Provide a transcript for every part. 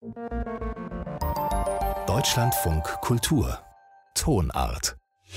Deutschlandfunk Kultur Tonart.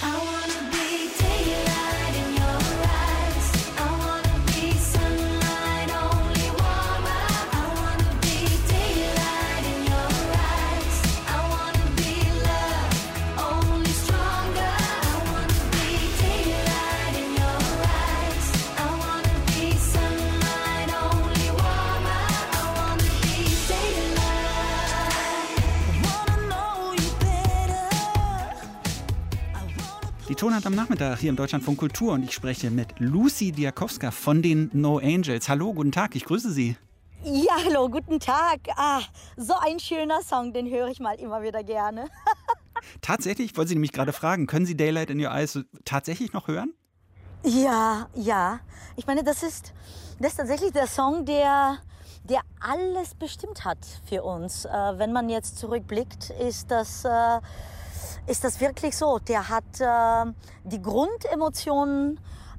Die Tonart am Nachmittag hier im Deutschlandfunk Kultur und ich spreche mit Lucy Diakowska von den No Angels. Hallo, guten Tag, ich grüße Sie. Ja, hallo, guten Tag. So ein schöner Song, den höre ich mal immer wieder gerne. Tatsächlich, ich wollte Sie nämlich gerade fragen, können Sie Daylight in Your Eyes tatsächlich noch hören? Ja. Ich meine, das ist tatsächlich der Song, der alles bestimmt hat für uns. Wenn man jetzt zurückblickt, ist das wirklich so. Der hat die Grundemotionen,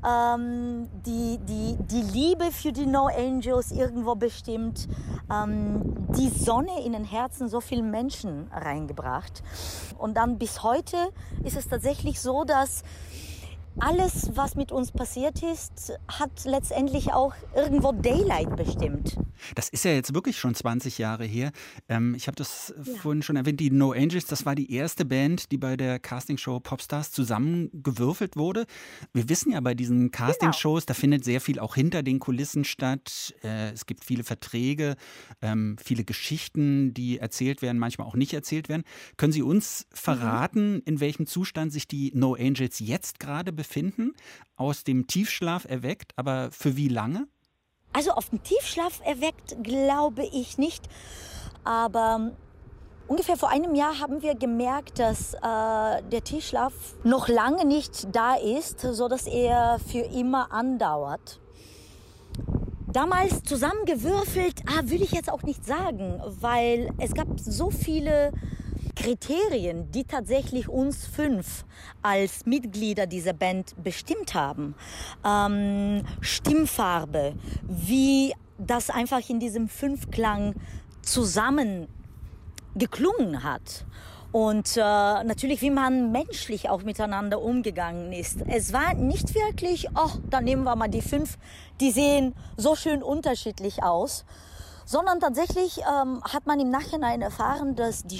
die Liebe für die No Angels irgendwo bestimmt, die Sonne in den Herzen so vielen Menschen reingebracht. Und dann bis heute ist es tatsächlich so, dass alles, was mit uns passiert ist, hat letztendlich auch irgendwo Daylight bestimmt. Das ist ja jetzt wirklich schon 20 Jahre her. Ich habe das vorhin schon erwähnt, die No Angels, das war die erste Band, die bei der Castingshow Popstars zusammengewürfelt wurde. Wir wissen ja bei diesen Castingshows, da findet sehr viel auch hinter den Kulissen statt. Es gibt viele Verträge, viele Geschichten, die erzählt werden, manchmal auch nicht erzählt werden. Können Sie uns verraten, in welchem Zustand sich die No Angels jetzt gerade befinden? Aus dem Tiefschlaf erweckt, aber für wie lange? Also auf den Tiefschlaf erweckt glaube ich nicht, aber ungefähr vor einem Jahr haben wir gemerkt, dass der Tiefschlaf noch lange nicht da ist, sodass er für immer andauert. Damals zusammengewürfelt, will ich jetzt auch nicht sagen, weil es gab so viele Kriterien, die tatsächlich uns 5 als Mitglieder dieser Band bestimmt haben. Stimmfarbe, wie das einfach in diesem 5-Klang zusammen geklungen hat. Und natürlich, wie man menschlich auch miteinander umgegangen ist. Es war nicht wirklich, dann nehmen wir mal die 5, die sehen so schön unterschiedlich aus. Sondern tatsächlich hat man im Nachhinein erfahren, dass die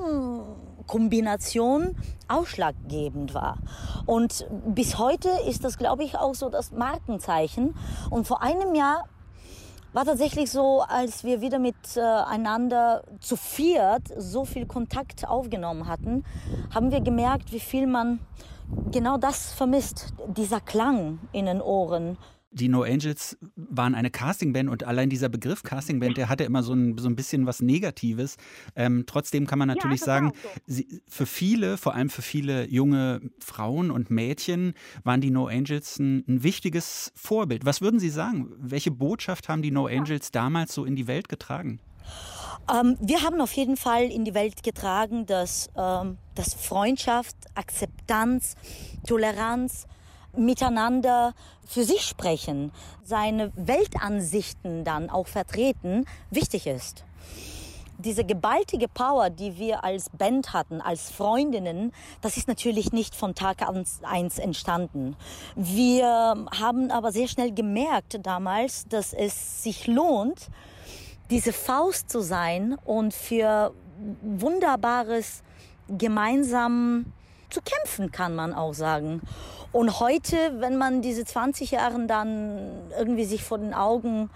Stimmkombination ausschlaggebend war. Und bis heute ist das, glaube ich, auch so das Markenzeichen. Und vor einem Jahr war tatsächlich so, als wir wieder miteinander zu viert so viel Kontakt aufgenommen hatten, haben wir gemerkt, wie viel man genau das vermisst, dieser Klang in den Ohren. Die No Angels waren eine Castingband und allein dieser Begriff Castingband, der hatte immer so ein bisschen was Negatives. Trotzdem kann man natürlich sagen, für viele, vor allem für viele junge Frauen und Mädchen, waren die No Angels ein wichtiges Vorbild. Was würden Sie sagen? Welche Botschaft haben die No Angels damals so in die Welt getragen? Wir haben auf jeden Fall in die Welt getragen, dass Freundschaft, Akzeptanz, Toleranz, miteinander für sich sprechen, seine Weltansichten dann auch vertreten, wichtig ist. Diese gewaltige Power, die wir als Band hatten, als Freundinnen, das ist natürlich nicht von Tag 1 entstanden. Wir haben aber sehr schnell gemerkt damals, dass es sich lohnt, diese Faust zu sein und für Wunderbares gemeinsam zu kämpfen, kann man auch sagen. Und heute, wenn man diese 20 Jahre dann irgendwie sich vor den Augen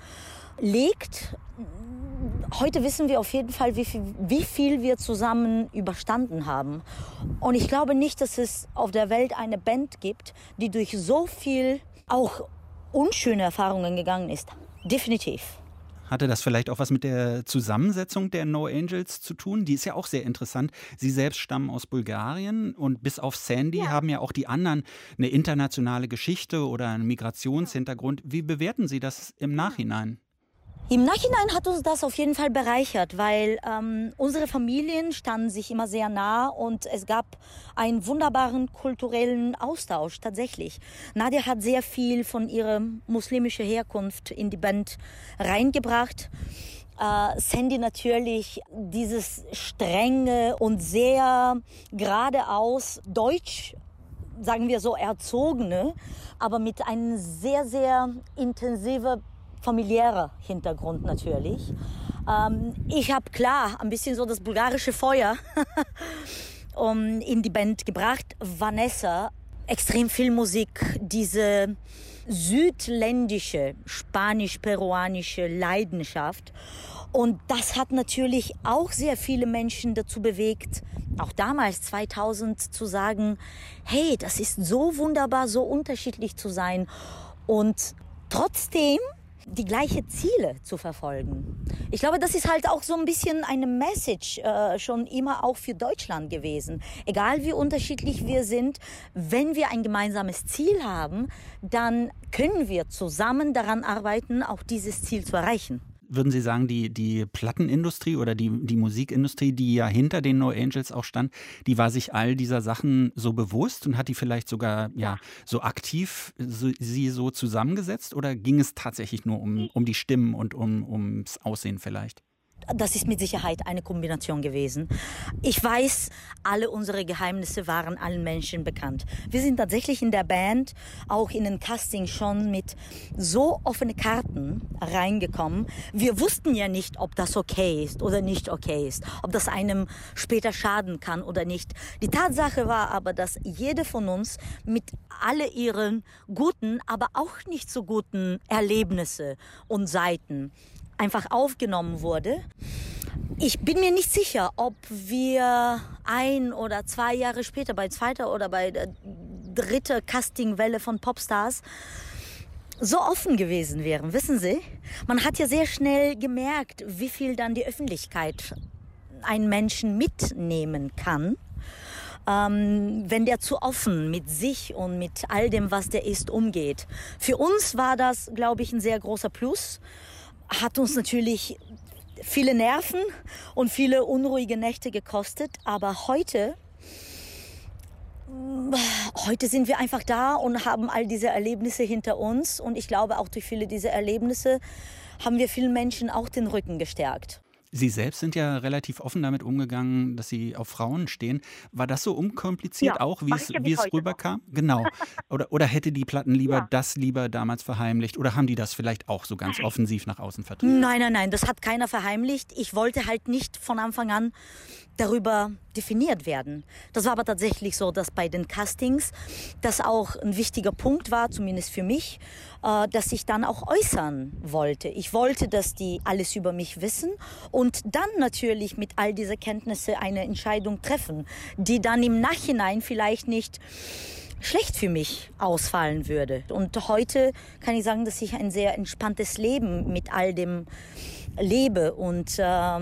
legt, heute wissen wir auf jeden Fall, wie viel wir zusammen überstanden haben. Und ich glaube nicht, dass es auf der Welt eine Band gibt, die durch so viel auch unschöne Erfahrungen gegangen ist. Definitiv. Hatte das vielleicht auch was mit der Zusammensetzung der No Angels zu tun? Die ist ja auch sehr interessant. Sie selbst stammen aus Bulgarien und bis auf Sandy haben ja auch die anderen eine internationale Geschichte oder einen Migrationshintergrund. Wie bewerten Sie das im Nachhinein? Im Nachhinein hat uns das auf jeden Fall bereichert, weil unsere Familien standen sich immer sehr nah und es gab einen wunderbaren kulturellen Austausch tatsächlich. Nadia hat sehr viel von ihrer muslimischen Herkunft in die Band reingebracht. Sandy natürlich dieses strenge und sehr geradeaus deutsch, sagen wir so, erzogene, aber mit einem sehr, sehr intensiven familiären Hintergrund natürlich. Ich habe klar ein bisschen so das bulgarische Feuer in die Band gebracht. Vanessa, extrem viel Musik, diese südländische, spanisch-peruanische Leidenschaft. Und das hat natürlich auch sehr viele Menschen dazu bewegt, auch damals 2000 zu sagen, hey, das ist so wunderbar, so unterschiedlich zu sein und trotzdem die gleichen Ziele zu verfolgen. Ich glaube, das ist halt auch so ein bisschen eine Message schon immer auch für Deutschland gewesen. Egal wie unterschiedlich wir sind, wenn wir ein gemeinsames Ziel haben, dann können wir zusammen daran arbeiten, auch dieses Ziel zu erreichen. Würden Sie sagen, die Plattenindustrie oder die Musikindustrie, die ja hinter den No Angels auch stand, die war sich all dieser Sachen so bewusst und hat die vielleicht sogar so aktiv sie so zusammengesetzt? Oder ging es tatsächlich nur um die Stimmen und ums Aussehen vielleicht? Das ist mit Sicherheit eine Kombination gewesen. Ich weiß, alle unsere Geheimnisse waren allen Menschen bekannt. Wir sind tatsächlich in der Band, auch in den Casting schon mit so offenen Karten reingekommen. Wir wussten ja nicht, ob das okay ist oder nicht okay ist, ob das einem später schaden kann oder nicht. Die Tatsache war aber, dass jede von uns mit alle ihren guten, aber auch nicht so guten Erlebnisse und Seiten einfach aufgenommen wurde. Ich bin mir nicht sicher, ob wir 1 oder 2 Jahre später bei zweiter oder bei der dritten Castingwelle von Popstars so offen gewesen wären. Wissen Sie, man hat ja sehr schnell gemerkt, wie viel dann die Öffentlichkeit einen Menschen mitnehmen kann, wenn der zu offen mit sich und mit all dem, was der ist, umgeht. Für uns war das, glaube ich, ein sehr großer Plus. Hat uns natürlich viele Nerven und viele unruhige Nächte gekostet. Aber heute sind wir einfach da und haben all diese Erlebnisse hinter uns. Und ich glaube, auch durch viele dieser Erlebnisse haben wir vielen Menschen auch den Rücken gestärkt. Sie selbst sind ja relativ offen damit umgegangen, dass Sie auf Frauen stehen. War das so unkompliziert auch, wie es rüberkam? Genau. Oder hätte die Platten lieber damals verheimlicht? Oder haben die das vielleicht auch so ganz offensiv nach außen vertreten? Nein, das hat keiner verheimlicht. Ich wollte halt nicht von Anfang an darüber definiert werden. Das war aber tatsächlich so, dass bei den Castings das auch ein wichtiger Punkt war, zumindest für mich, dass ich dann auch äußern wollte. Ich wollte, dass die alles über mich wissen und dann natürlich mit all dieser Kenntnisse eine Entscheidung treffen, die dann im Nachhinein vielleicht nicht schlecht für mich ausfallen würde. Und heute kann ich sagen, dass ich ein sehr entspanntes Leben mit all dem lebe und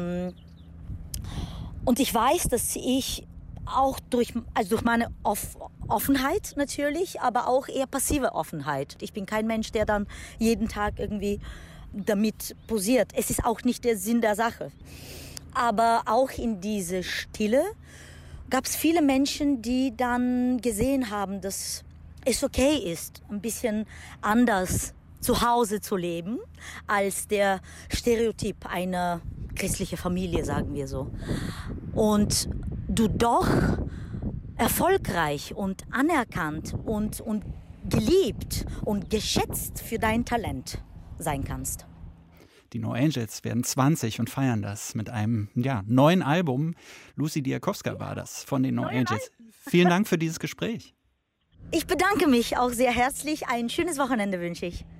ich weiß, dass ich auch durch meine Offenheit natürlich, aber auch eher passive Offenheit. Ich bin kein Mensch, der dann jeden Tag irgendwie damit posiert. Es ist auch nicht der Sinn der Sache. Aber auch in diese Stille gab es viele Menschen, die dann gesehen haben, dass es okay ist, ein bisschen anders zu Hause zu leben, als der Stereotyp einer christlichen Familie, sagen wir so. Und du doch erfolgreich und anerkannt und geliebt und geschätzt für dein Talent sein kannst. Die No Angels werden 20 und feiern das mit einem neuen Album. Lucy Diakowska war das von den No Angels. Vielen Dank für dieses Gespräch. Ich bedanke mich auch sehr herzlich. Ein schönes Wochenende wünsche ich.